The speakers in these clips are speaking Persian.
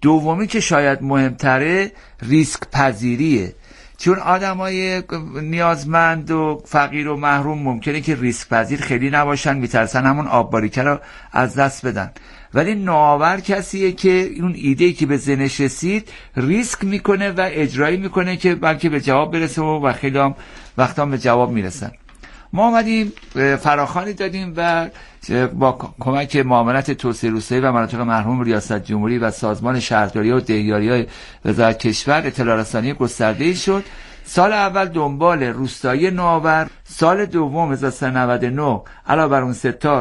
دومی که شاید مهمتره ریسک پذیریه، چون آدمای نیازمند و فقیر و محروم ممکنه که ریسک پذیر خیلی نباشن، میترسن همون آب باریکه رو از دست بدن، ولی نوآور کسیه که اون ایده‌ای که به ذهنش رسید ریسک میکنه و اجرایی میکنه که بلکه به جواب برسه و خیلی هم وقتا به جواب میرسن. ما آمدیم فراخوانی دادیم و با کمک معاونت توسعه روستایی و مناطق محروم ریاست جمهوری و سازمان شهرداری و دهیاری‌های وزارت کشور اطلاع رسانی گسترده‌ای شد. سال اول دنبال روستایی نوآور، سال دوم 1399 علاوه بر اون سه تا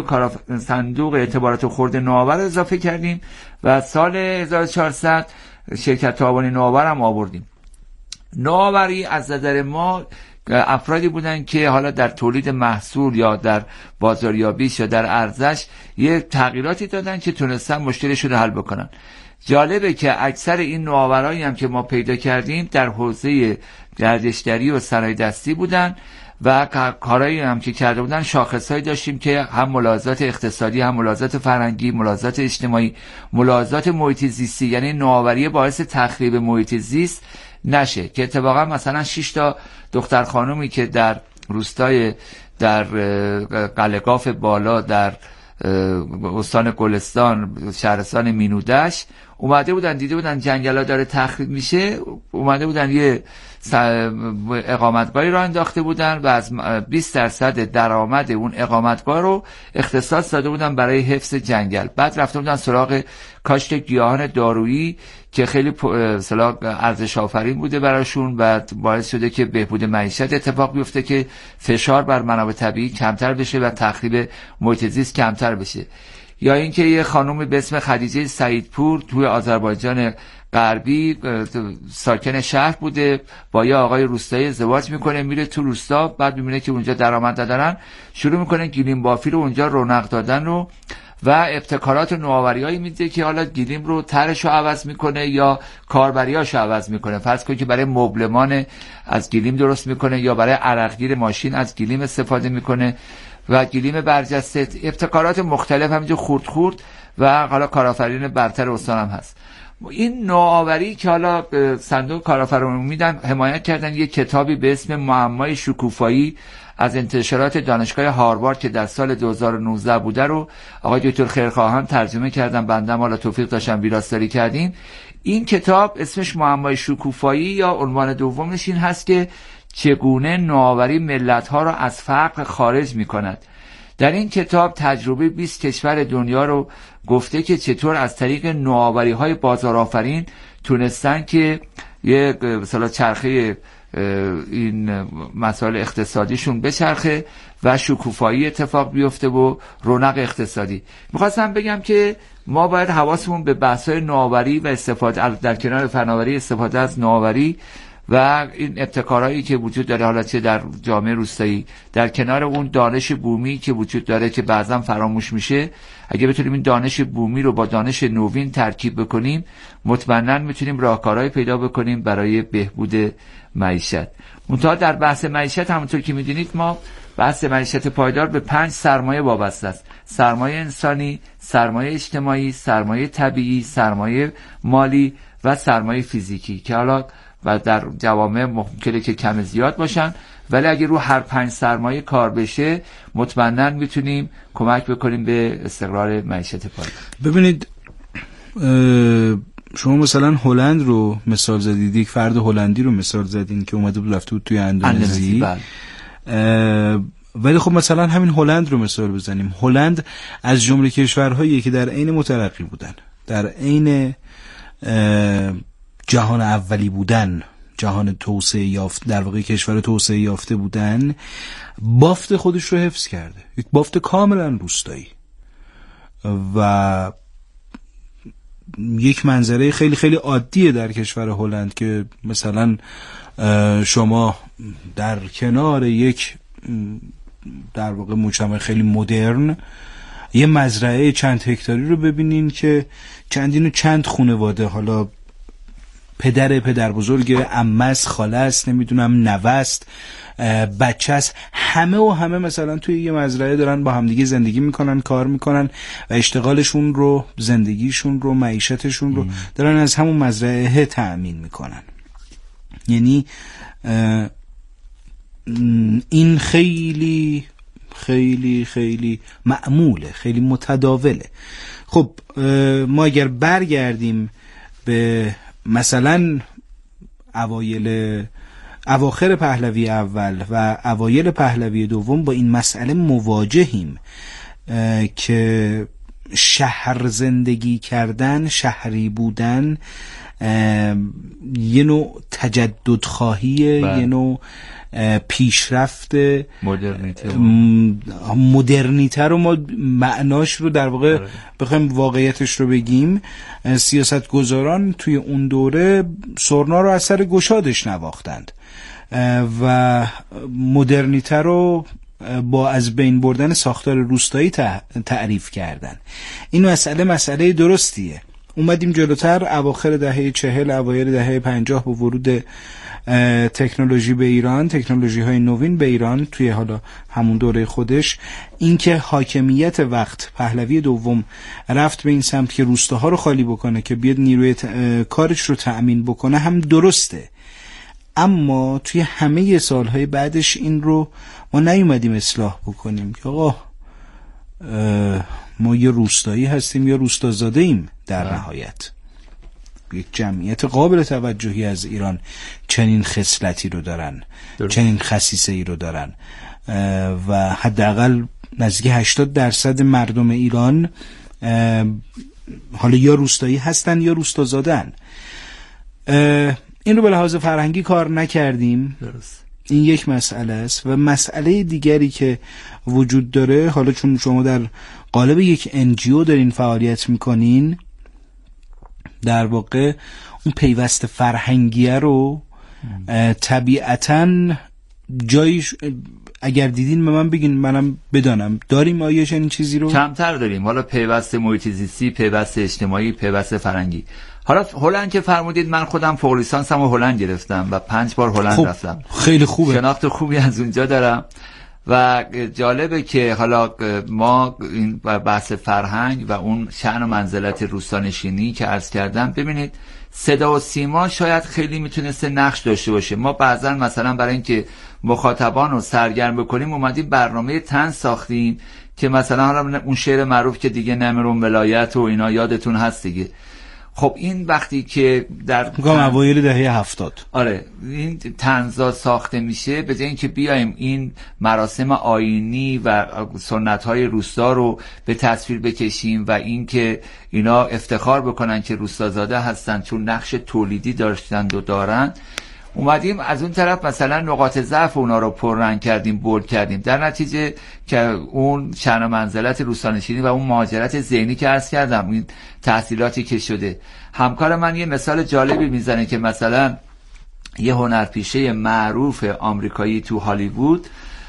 صندوق اعتبارات خرد نوآور اضافه کردیم و سال 1400 شرکت تعاونی نوآور هم آوردیم. نوآوری از نظر ما افرادی بودن که حالا در تولید محصول یا در بازاریابیش یا در ارزش یه تغییراتی دادن که تونستن مشکلشون رو حل بکنن. جالبه که اکثر این نوآورایی هم که ما پیدا کردیم در حوزه گردشگری و صنایع دستی بودن و کارهایی هم که کرده بودن شاخصهایی داشتیم که هم ملاحظات اقتصادی، هم ملاحظات فرهنگی، ملاحظات اجتماعی، ملاحظات محیط زیستی، یعنی نوآوری باعث تخریب محیط زیست نشه. که اتفاقا مثلا 6 تا دختر خانومی که در روستای در قلعه‌قاف بالا در استان گلستان شهرستان مینودش اومده بودن، دیده بودن جنگلا داره تخریب میشه، اومده بودن یه اقامتگاهی رو انداخته بودن و از 20% درآمد اون اقامتگاه رو اختصاص داده بودن برای حفظ جنگل. بعد رفته بودن سراغ کاشت گیاهان دارویی که خیلی ارزش آفرین بوده براشون و باعث شده که بهبود معیشت اتفاق بیفته، که فشار بر منابع طبیعی کمتر بشه و تخریب محیط زیست کمتر بشه. یا اینکه یه خانومی به اسم خدیجه سعیدپور توی آذربایجان غربی ساکن شهر بوده، با یه آقای روستایی ازدواج میکنه، میره تو روستا، بعد میبینه که اونجا درآمد ندارن، شروع میکنه گلیم بافی رو اونجا رونق دادن رو و ابتکارات و نوآوری‌هایی میده که حالا گلیم رو طرحش رو عوض میکنه یا کاربریاشو عوض میکنه. فرض کنید که برای مبلمان از گلیم درست میکنه یا برای عرقگیر ماشین از گلیم استفاده میکنه و گلیم برجسته. ابتکارات مختلف همینجور خورد و حالا کارآفرین برتر استان هم هست. این نوآوری که حالا صندوق کارآفرینی میدن حمایت کردن یک کتابی به اسم معمای شکوفایی از انتشارات دانشگاه هاروارد که در سال 2019 بوده رو آقای دکتر خیرخواهان ترجمه کردن، بنده حالا توفیق داشتم ویراستاری کردیم. این کتاب اسمش معمای شکوفایی یا عنوان دومش این هست که چگونه نوآوری ملت‌ها را از فقر خارج می‌کند. در این کتاب تجربه 20 کشور دنیا رو گفته که چطور از طریق نوآوری‌های بازارآفرین تونستن که یک مثلا چرخه این مسائل اقتصادیشون بچرخه و شکوفایی اتفاق بیفته و رونق اقتصادی. میخواستم بگم که ما باید حواسمون به بحث‌های نوآوری و استفاده در کنار فناوری استفاده از نوآوری و این ابتکارهایی که وجود داره، حالا چه در جامعه روستایی، در کنار اون دانش بومی که وجود داره که بعضا فراموش میشه، اگه بتونیم این دانش بومی رو با دانش نوین ترکیب بکنیم مطمئنا میتونیم راهکارهایی پیدا بکنیم برای بهبود معیشت. منتها در بحث معیشت همونطور که میدونید ما بحث معیشت پایدار به 5 سرمایه وابسته است: سرمایه انسانی، سرمایه اجتماعی، سرمایه طبیعی، سرمایه مالی و سرمایه فیزیکی، که حالا و در جوامع ممکنه که کم زیاد باشن، ولی اگه رو هر 5 سرمایه کار بشه مطمئنا میتونیم کمک بکنیم به استقرار معیشت پایدار. ببینید شما مثلا هلند رو مثال زدید، یک فرد هلندی رو مثال زدین که اومده بود رفته بود توی اندونزی. ولی خب مثلا همین هلند رو مثال بزنیم. هلند از جمله کشورهایی که در عین مترقی بودن، در عین جهان اولی بودن، جهان توسعه یافته، در واقع کشور توسعه یافته بودن، بافت خودش رو حفظ کرده، یک بافت کاملا روستایی و یک منظره خیلی خیلی عادیه در کشور هلند که مثلا شما در کنار یک در واقع مجتمع خیلی مدرن یه مزرعه چند هکتاری رو ببینین که چند خانواده، حالا پدر بزرگ، عمه است، خاله است، نمیدونم نوه است، بچه است، همه مثلا توی یه مزرعه دارن با همدیگه زندگی میکنن، کار میکنن و اشتغالشون رو، زندگیشون رو، معیشتشون رو دارن از همون مزرعه تأمین میکنن. یعنی این خیلی خیلی خیلی معموله، خیلی متداوله. خب ما اگر برگردیم به مثلا اواخر پهلوی اول و اوایل پهلوی دوم، با این مسئله مواجهیم که شهر زندگی کردن، شهری بودن یه نوع تجدد خواهیه، یه نوع پیشرفت مدرنیته رو ما معناش رو در واقع بخوایم واقعیتش رو بگیم، سیاستگزاران توی اون دوره سرنا رو از سر گشادش نواختند و مدرنیته رو با از بین بردن ساختار روستایی تعریف کردن. این مسئله درستیه. اومدیم جلوتر، اواخر دهه 40، اوایل دهه 50 با ورود تکنولوژی به ایران، تکنولوژی های نوین به ایران توی حالا همون دوره خودش، اینکه حاکمیت وقت پهلوی دوم رفت به این سمت که روستاها رو خالی بکنه که بیاد نیروی کارش رو تأمین بکنه، هم درسته. اما توی همه سالهای بعدش این رو ما نیومدیم اصلاح بکنیم که آقا ما یه روستایی هستیم یا روستازاده ایم. در نهایت یک جمعیت قابل توجهی از ایران چنین خصلتی رو دارن، چنین خصیصه ای رو دارن و حداقل نزدیک 80% مردم ایران حالا یا روستایی هستن یا روستازادن. این رو به لحاظ فرهنگی کار نکردیم. درست. این یک مسئله است. و مسئله دیگری که وجود داره، حالا چون شما در قالب یک NGO دارین فعالیت میکنین، در واقع اون پیوست فرهنگیه رو طبیعتاً جایش اگر دیدین به من بگین منم بدانم. داریم آیا چنین چیزی رو؟ کمتر داریم. حالا پیوست محیط زیستی، پیوست اجتماعی، پیوست فرهنگی. حالا هلند که فرمودید، من خودم فوق لیسانسمو هلند گرفتم و 5 بار هلند رفتم. خیلی خوبه. شناخت خوبی از اونجا دارم و جالبه که حالا ما این بحث فرهنگ و اون شأن و منزلت روستانشینی که عرض کردم، ببینید صدا و سیما شاید خیلی میتونسته نقش داشته باشه. ما بعضا مثلا برای اینکه مخاطبان رو سرگرم بکنیم اومدیم برنامه طنز ساختیم که مثلا حالا اون شعر معروف که دیگه نمیرون ولایت و اینا یادتون هست دیگه. خب این وقتی که در اوایل دهه 70 آره این طنزا ساخته میشه، به جای اینکه بیایم این مراسم آیینی و سنت‌های روستا رو به تصویر بکشیم و اینکه اینا افتخار بکنن که روستازاده هستن چون نقش تولیدی داشتند و دارن، اومدیم از اون طرف مثلا نقاط ضعف اونا رو پررنگ کردیم، بولد کردیم، در نتیجه که اون شأن و منزلت روستانشینی و اون مهاجرت ذهنی که عرض کردم، این تحصیلاتی که شده. همکار من یه مثال جالبی میزنه که مثلا یه هنرپیشه معروف آمریکایی تو هالیوود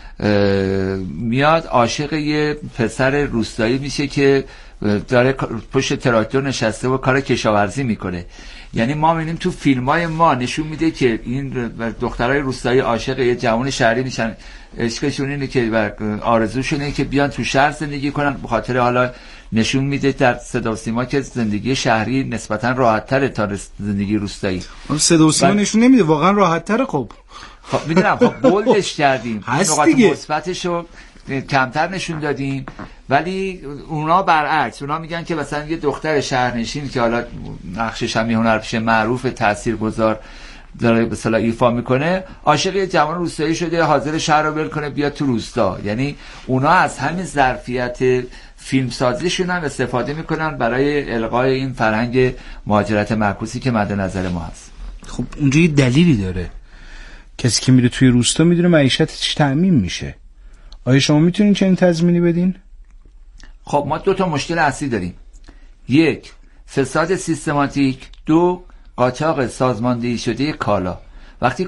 میاد عاشق یه پسر روستایی میشه که داره پشت تراکتور نشسته و کار کشاورزی میکنه. یعنی ما میبینیم تو فیلمای ما نشون میده که این دخترای روستایی عاشق یه جوان شهری میشن، عشقشون اینه که آرزوشون اینه که بیان تو شهر زندگی کنن، به خاطر حالا نشون میده در صدا و سیما که زندگی شهری نسبتا راحت تره تا زندگی روستایی. صدا و سیما نشون نمیده، واقعا راحت تره. خب میدونم، خب بولدش کردیم، نقاط مثبتشو کمتر نشون دادیم، ولی اونا برعکس، اونا میگن که مثلا یه دختر شهرنشین که حالا نقشش هم یه هنرپیشه معروف تاثیرگذار داره به اصطلاح ایفا میکنه، عاشق یه جوان روستایی شده، حاضر شهر رو ول کنه بیاد تو روستا. یعنی اونا از همین ظرفیت فیلمسازیشون هم استفاده میکنن برای القای این فرهنگ مهاجرت معکوسی که مد نظر ما هست. خب اونجا یه دلیلی داره. کسی که میره توی روستا میدونه معیشتش تأمین میشه. آیا شما میتونین چنین تضمینی بدین؟ خب ما 2 مشکل اصلی داریم. 1 فساد سیستماتیک، 2 قاچاق سازماندهی شده کالا. وقتی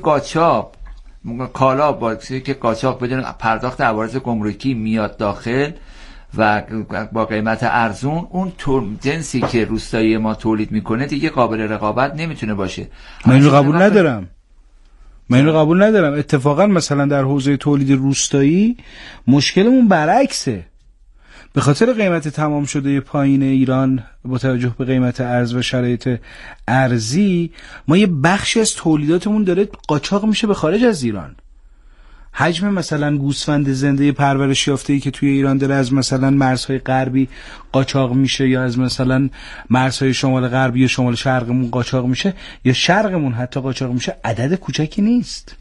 کالا با که قاچاق بدون پرداخت عوارض گمرکی میاد داخل و با قیمت ارزون، اون جنسی که روستایی ما تولید میکنه دیگه قابل رقابت نمیتونه باشه. من اینو قبول ندارم. اتفاقا مثلا در حوزه تولید روستایی مشکلمون برعکسه. به خاطر قیمت تمام شده پایین ایران با توجه به قیمت ارز و شرایط ارزی، ما یه بخشی از تولیداتمون داره قاچاق میشه به خارج از ایران. حجم مثلا گوسفند زنده پرورش یافته‌ای که توی ایران داره از مثلا مرزهای غربی قاچاق میشه، یا از مثلا مرزهای شمال غربی یا شمال شرقمون قاچاق میشه، یا شرقمون حتی قاچاق میشه، عدد کوچکی نیست.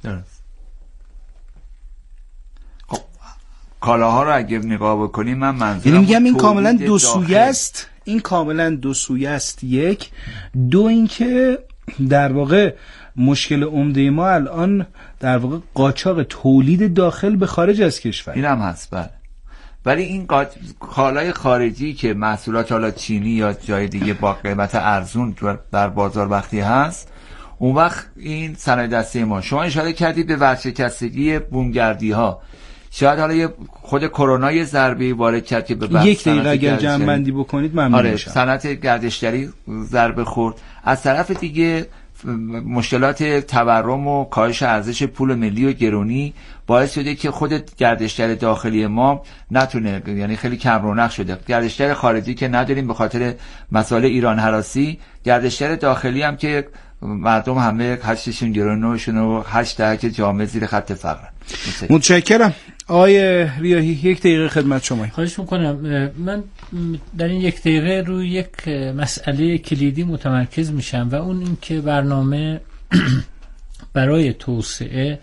خب کالاها رو اگه نگاه بکنیم، من منظورم یعنی میگم این کاملا دو سویه است. این کاملا دو سویه است. یک، دو اینکه در واقع مشکل عمده ما الان در واقع قاچاق تولید داخل به خارج از کشور. این هم هست بله. ولی این کالای خارجی که محصولات حالا چینی یا جای دیگه با قیمت ارزون در بازار وقتی هست، اون وقت این صنایع دستی ما، شما اشاره کردید به ورشکستگی بومگردی ها، شاید حالا یه خود کرونا یه ضربه وارد کرد که به یک دقیقه اگر جمع بندی بکنید ممنون میشم. صنعت گردشگری ضربه خورد. از طرف دیگه مشکلات تورم و کاهش ارزش پول ملی و گرونی باعث شده که خود گردشگر داخلی ما نتونه، یعنی خیلی کم رونق شده. گردشگر خارجی که نداریم به خاطر مسائل ایران هراسی، گردشگر داخلی هم که مردم همه هشتشون گرونشون و 8 که جامعه زیر خط فقر. متشکرم. آقای ریاحی، 1 دقیقه خدمت شما. خواهش میکنم. من در این 1 دقیقه روی یک مسئله کلیدی متمرکز میشم و اون این که برنامه برای توسعه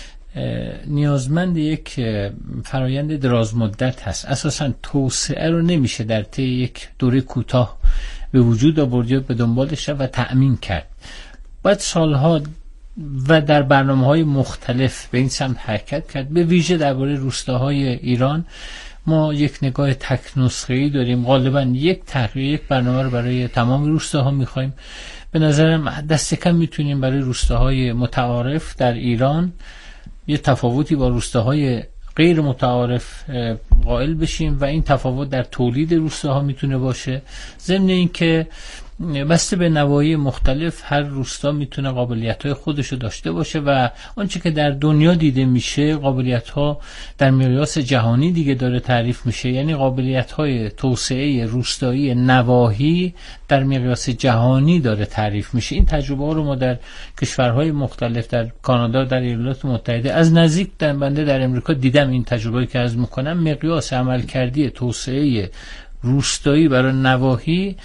نیازمند یک فرایند دراز مدت هست. اساساً توسعه رو نمیشه در طی یک دوره کوتاه به وجود آورد یا به دنبالش و تأمین کرد. باید سالها و در برنامه‌های مختلف به این سمت حرکت کرد. به ویژه درباره روستاهای ایران ما یک نگاه تک نسخه‌ای داریم. غالباً یک تغییر، یک برنامه رو برای تمام روستاها می‌خوایم. به نظرم دست کم میتونیم برای روستاهای متعارف در ایران یه تفاوتی با روستاهای غیر متعارف قائل بشیم و این تفاوت در تولید روستاها میتونه باشه. ضمن این که بسته به نواحی مختلف هر روستا میتونه قابلیت‌های خودشو داشته باشه و آنچه که در دنیا دیده میشه قابلیت‌ها در مقیاس جهانی دیگه داره تعریف میشه. یعنی قابلیت‌های توسعه روستایی نواحی در مقیاس جهانی داره تعریف میشه. این تجربه ها رو ما در کشورهای مختلف، در کانادا، در ایالات متحده، از نزدیک بنده در امریکا دیدم. این تجربه‌ای که عرض میکنم مقیاس عملکردی توسعه روستایی برای نواحی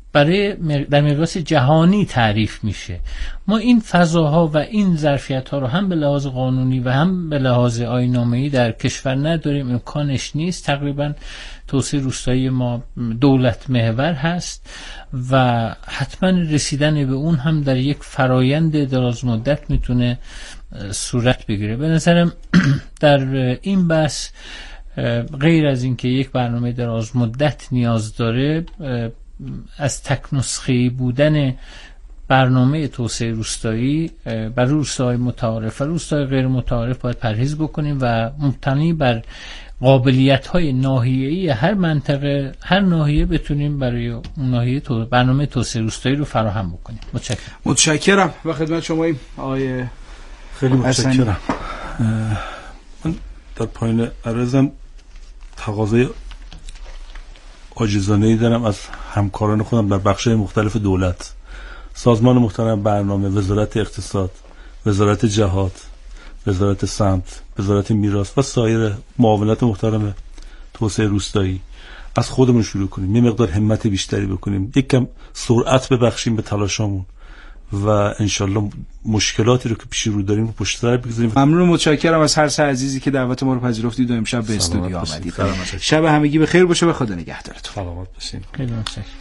در مقیاس جهانی تعریف میشه. ما این فضاها و این ظرفیت‌ها رو هم به لحاظ قانونی و هم به لحاظ آیین‌نامه‌ای در کشور نداریم، امکانش نیست. تقریبا توسعه روستایی ما دولت محور هست و حتما رسیدن به اون هم در یک فرایند دراز مدت میتونه صورت بگیره. به نظرم در این بحث غیر از اینکه یک برنامه دراز مدت نیاز داره، از تک نسخه‌ای بودن برنامه توسعه روستایی برای روستاهای متعارف و روستاهای غیر متعارف باید پرهیز بکنیم و مبتنی بر قابلیت‌های ناحیه‌ای هر منطقه، هر ناحیه بتونیم برای اون ناحیه برنامه توسعه روستایی رو فراهم بکنیم. متشکرم و خدمت شماییم آقای خیلی متشکرم. من در پایین عرضم تقاضای عاجزانه‌ای دارم از همکاران خودم در بخش‌های مختلف دولت، سازمان محترم برنامه، وزارت اقتصاد، وزارت جهاد، وزارت سمت، وزارت میراث و سایر معاونت محترم توسعه روستایی. از خودمون شروع کنیم، یه مقدار همت بیشتری بکنیم، یک کم سرعت ببخشیم به تلاشمون و انشالله مشکلاتی رو که پیش رو داریم رو پشت سر بگذاریم. ممنون، متشکرم از هر سه عزیزی که دعوت ما رو پذیرفتید و امشب به استودیو آمدید. شب همگی بخیر باشه و خدا نگهدارتون. سلامت باشین. خیلی متشکرم.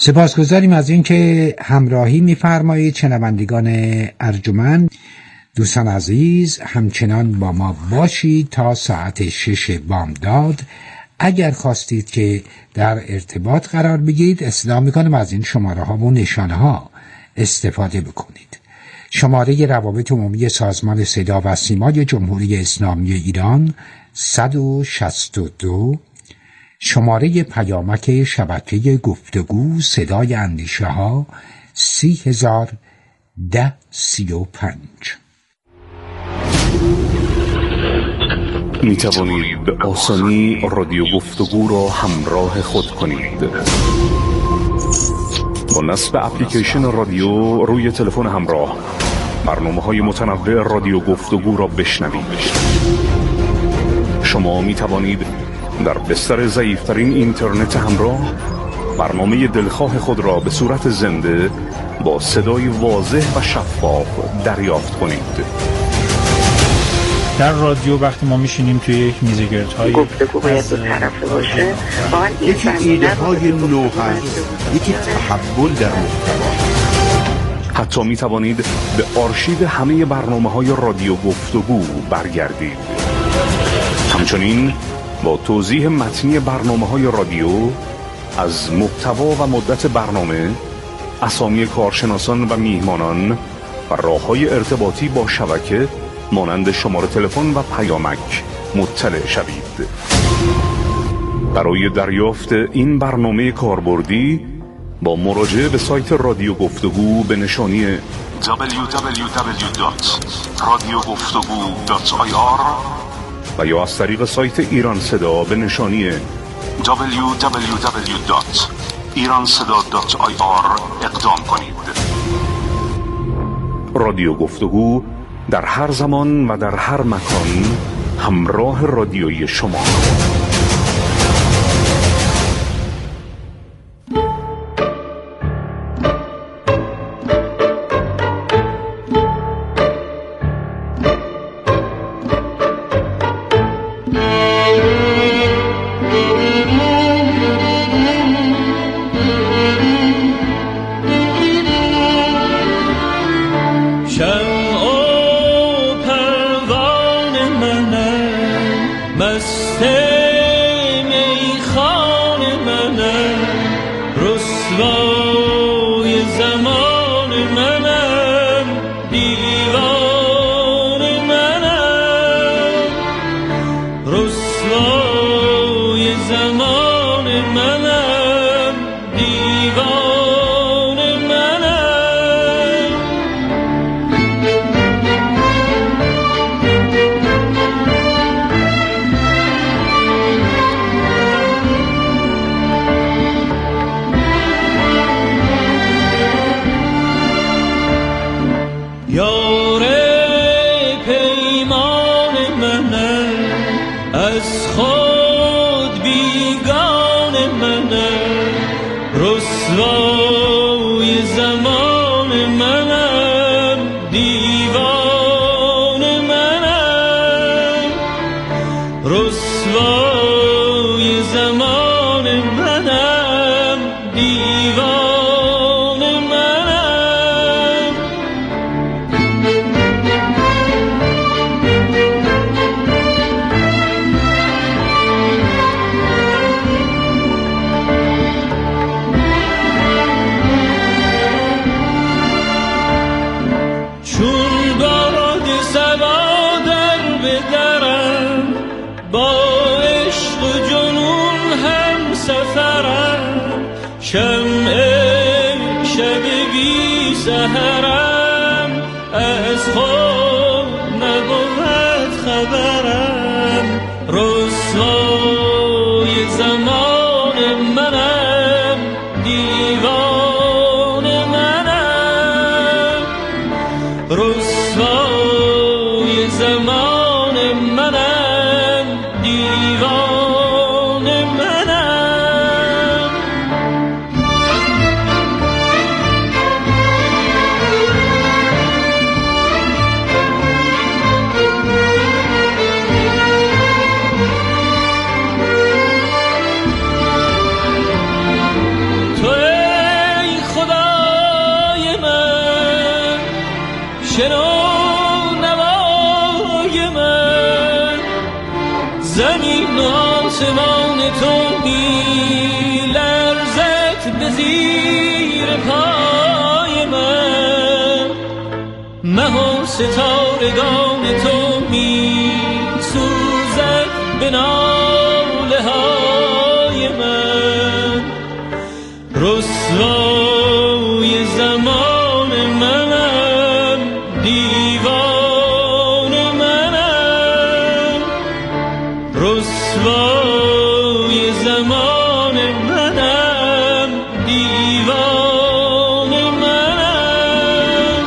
سپاسگزاریم از اینکه همراهی می‌فرمایید. شنوندگان ارجمند، دوستان عزیز، همچنان با ما باشید تا ساعت 6 بامداد. اگر خواستید که در ارتباط قرار بگیرید، اصلاح میکنم از این شماره ها و نشانه ها استفاده بکنید. شماره روابط عمومی سازمان صدا و سیمای جمهوری اسلامی ایران 162، شماره پیامک شبکه گفتگو صدای اندیشه ها 301035. می توانید به آسانی رادیو گفتگو را همراه خود کنید. با نصب اپلیکیشن رادیو روی تلفن همراه، برنامه‌های متنوع رادیو گفتگو را بشنوید. شما می توانید در بستر ضعیف‌ترین اینترنت همراه برنامه دلخواه خود را به صورت زنده با صدای واضح و شفاف دریافت کنید. در رادیو وقتی ما میشینیم توی یک میز گردهای گفتگو باید دو طرفه باشه، یکی ایده های نو هست، یکی تحول در محتوا. حتی می توانید به آرشیو همه برنامه‌های رادیو گفتگو برگردید. همچنین با توضیح متنی برنامه‌های رادیو از محتوا و مدت برنامه، اسامی کارشناسان و میهمانان و راه‌های ارتباطی با شبکه مانند شماره تلفن و پیامک مطلع شوید. برای دریافت این برنامه کاربردی با مراجعه به سایت رادیو گفتگو به نشانی www.radiogoftagoo.ir و یا از طریق سایت ایران صدا به نشانی www.iranseda.ir اقدام کنید. رادیو گفتگو در هر زمان و در هر مکان همراه رادیویی شما. تو چنان نوای من، زمین و آسمان تو می لرزد به زیر پای من، مه و ستارگان تو می سوزد به ناله های من. رسوای زمان منم، دیوان منم، رسوای زمان منم، دیوان منم.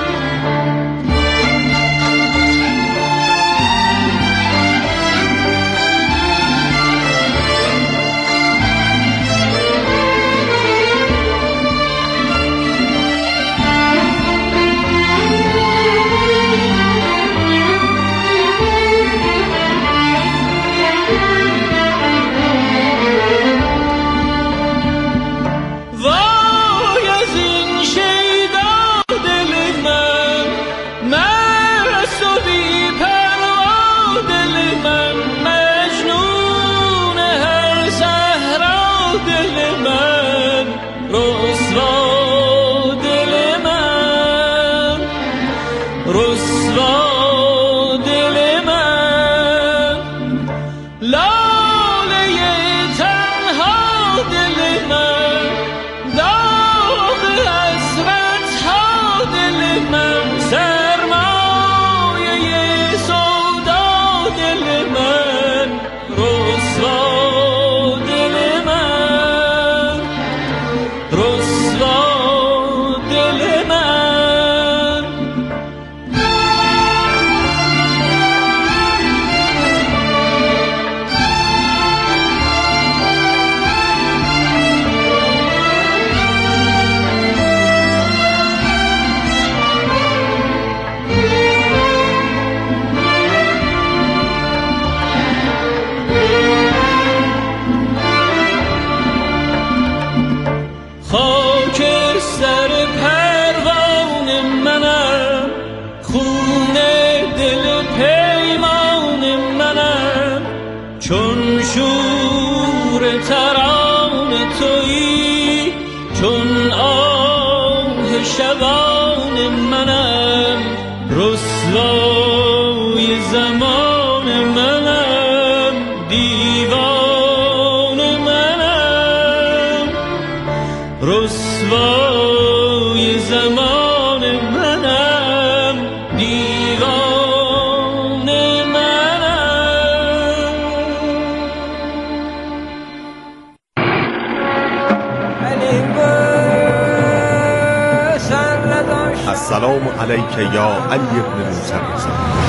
السلام علیک یا علی ابن موسی رضا.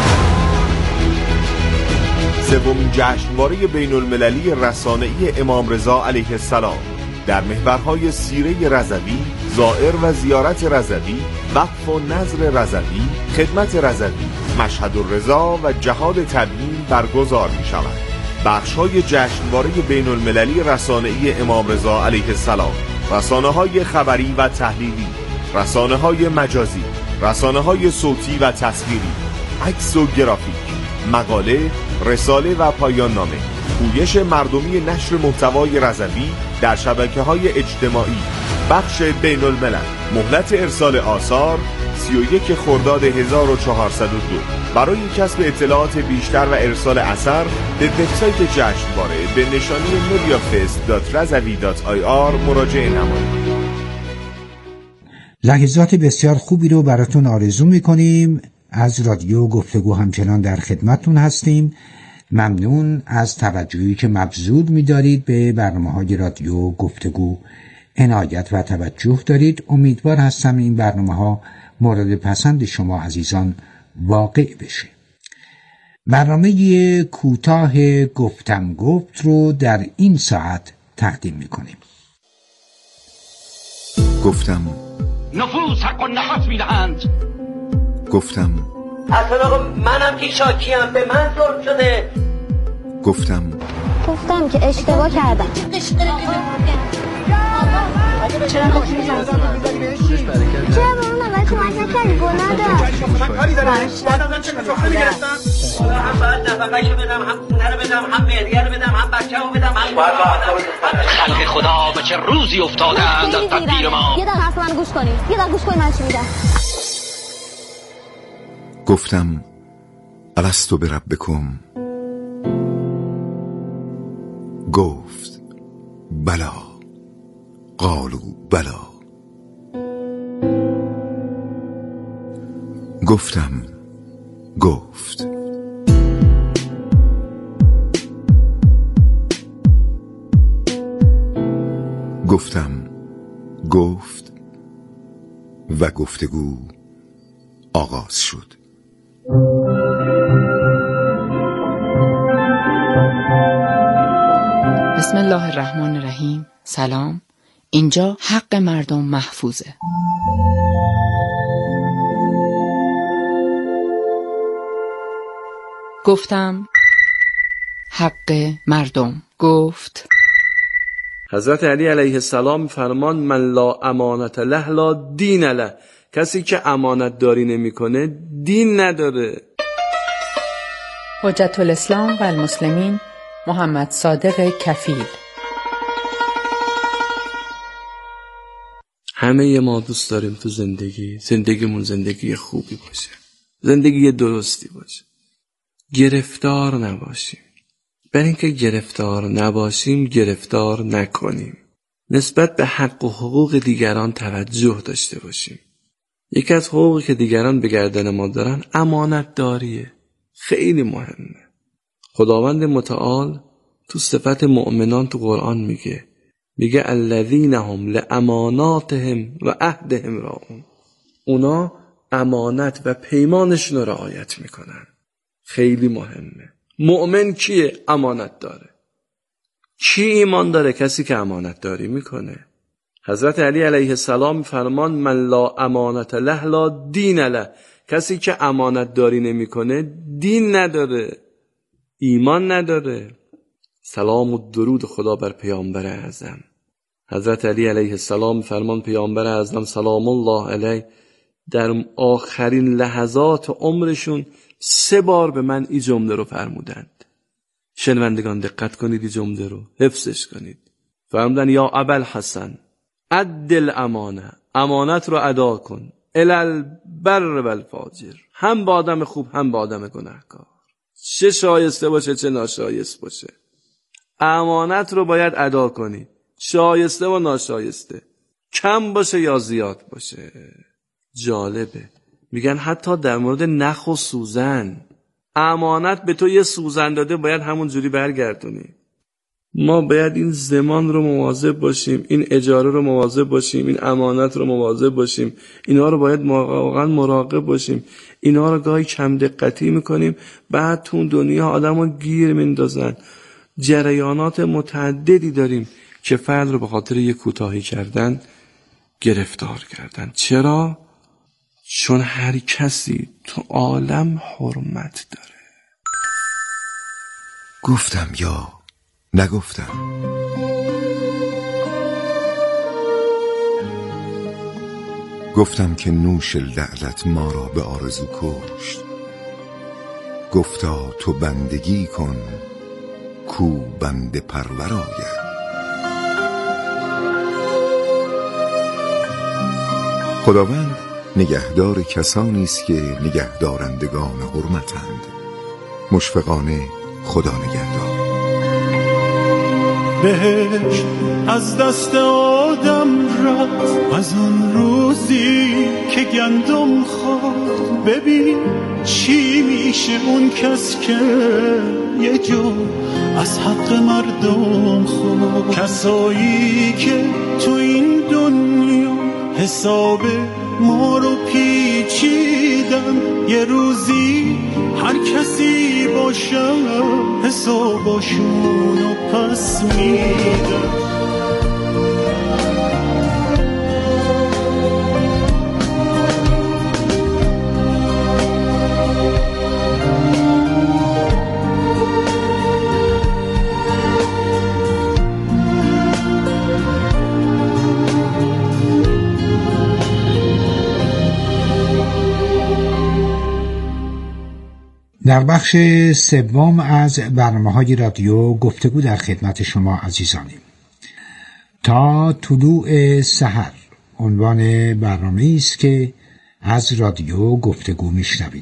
سومین جشنواره بین المللی رسانه‌ای امام رضا علیه السلام در محورهای سیره رضوی، زائر و زیارت رضوی، وقف و نذر رضوی، خدمت رضوی، مشهد الرضا و جهاد تبیین برگزار می شود. بخش‌های جشنواره بین المللی رسانه‌ای امام رضا علیه السلام: رسانه‌های خبری و تحلیلی، رسانه‌های مجازی، رسانه‌های صوتی و تصویری، عکس و گرافیک، مقاله، رساله و پایان نامه، پویش مردمی نشر محتوای رضوی در شبکه‌های اجتماعی. بخش بین الملل. مهلت ارسال آثار 31 خرداد 1402. برای کسب اطلاعات بیشتر و ارسال اثر به وبسایت جشنواره به نشانی mediafest.razavi.ir مراجعه نمایید. لحظات بسیار خوبی رو براتون آرزو میکنیم. از رادیو گفتگو همچنان در خدمتتون هستیم. ممنون از توجهی که مبذول می‌دارید به برنامه‌های رادیو گفتگو. عنایت و توجه دارید. امیدوار هستم این برنامه‌ها مورد پسند شما عزیزان واقع بشه. برنامه کوتاه گفتم گفت رو در این ساعت تقدیم می‌کنیم. گفتم نفوس حق و نفس میدهند. گفتم اصلا منم که شاکیم، به من ظلم شده. گفتم که اشتباه کردم. چرا با اون اول کمک نکردی؟ گناه داشت. من چه کفر گرفتم حالا هم بعد نفقه‌شو بدم هم خونه رو بدم هم مهریه رو بدم هم بچه‌مو بدم هم خلق خدا به چه روزی افتادند از تدبیر ما. یه دقیقه حرف من گوش کنید. یه دقیقه گوش کنید من چی میگم. گفتم الستو بربکم، گفت بلا، قالوا بلا. گفتم گفت گفتم گفت و گفتگو آغاز شد. بسم الله الرحمن الرحیم. سلام، اینجا حق مردم محفوظه. گفتم حق مردم. گفت حضرت علی علیه السلام فرمان من لا امانت له لا دین له، کسی که امانت داری نمیکنه دین نداره. حجت الاسلام و المسلمین محمد صادق کفیل. همه ما دوست داریم تو زندگیمون زندگی خوبی باشه، زندگی درستی باشه، گرفتار نباشیم. برای اینکه گرفتار نباشیم گرفتار نکنیم، نسبت به حق و حقوق دیگران توجه داشته باشیم. یکی از حقوقی که دیگران به گردن ما دارن امانت داریه، خیلی مهمه. خداوند متعال تو صفت مؤمنان تو قرآن میگه الذین هم لاماناتهم و عهدهم راعون. اونا امانت و پیمانشون رو رعایت میکنن. خیلی مهمه. مؤمن کیه؟ امانت داره. کی ایمان داره؟ کسی که امانت داری میکنه. حضرت علی علیه السلام فرمان من لا امانت له لا دین له، کسی که امانت داری نمیکنه دین نداره، ایمان نداره. سلام و درود خدا بر پیامبر اعظم. حضرت علی علیه السلام فرمان پیامبر اعظم سلام الله علیه در آخرین لحظات عمرشون 3 بار به من این جمله رو فرمودند. شنوندگان دقت کنید، این جمله رو حفظش کنید. فرمودن یا ابوالحسن عدل امانه، امانت رو ادا کن، الالبر و الفاجر، هم با آدم خوب هم با آدم گناهکار، چه شایسته باشه چه ناشایست باشه، امانت رو باید ادا کنی، شایسته و ناشایسته، کم باشه یا زیاد باشه. جالبه، میگن حتی در مورد نخ و سوزن، امانت به تو یه سوزن داده باید همون جوری برگردونی. ما باید این زمان رو مواظب باشیم، این اجاره رو مواظب باشیم، این امانت رو مواظب باشیم، اینا رو باید واقعا مراقب باشیم. اینا رو گاهی کم دقتی میکنیم، بعد تو دنیا آدم رو گیر میندازن. جریانات متعددی داریم که فرد رو به خاطر یک کوتاهی کردن گرفتار کردن. چرا؟ چون هر کسی تو عالم حرمت داره. گفتم یا نگفتم. گفتم که نوش لعلت ما را به آرزو کشت. گفتا تو بندگی کن کو بنده پرور آید. خداوند نگهدار کسانی است که نگهدارندگان حرمتند. مشفقانه خدا نگهدار. بهشت از دست آدم رفت از اون روزی که گندم خورد. ببین چی میشه اون کس که یه جو از حق مردم خورد. کسایی که تو این دنیا حساب ما رو پیچیدن، یه روزی هر کسی باشه حساباشون رو پس میدن. در بخش سوم از برنامه‌های رادیو گفتگو در خدمت شما عزیزانیم. تا طلوع سحر عنوان برنامه‌ای است که از رادیو گفتگو می‌شنوید.